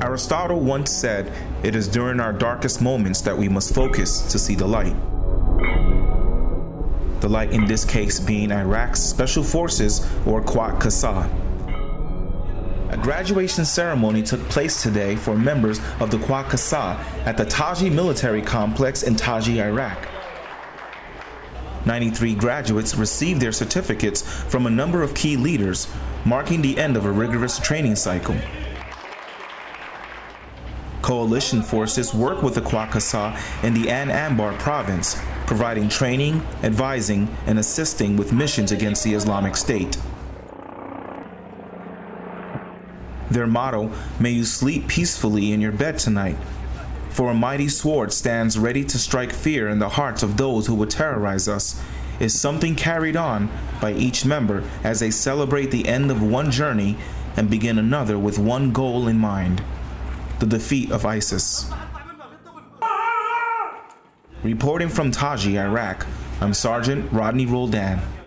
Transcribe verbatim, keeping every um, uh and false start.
Aristotle once said, "It is during our darkest moments that we must focus to see the light." The light in this case being Iraq's Special Forces, or Quwat Qasam. A graduation ceremony took place today for members of the Quwat Qasam at the Taji Military Complex in Taji, Iraq. ninety-three graduates received their certificates from a number of key leaders, marking the end of a rigorous training cycle. Coalition forces work with the Quwat Qasam in the An Anbar province, providing training, advising, and assisting with missions against the Islamic State. Their motto, "May you sleep peacefully in your bed tonight," for a mighty sword stands ready to strike fear in the hearts of those who would terrorize us, is something carried on by each member as they celebrate the end of one journey and begin another with one goal in mind: the defeat of ISIS. Reporting from Taji, Iraq, I'm Sergeant Rodney Roldan.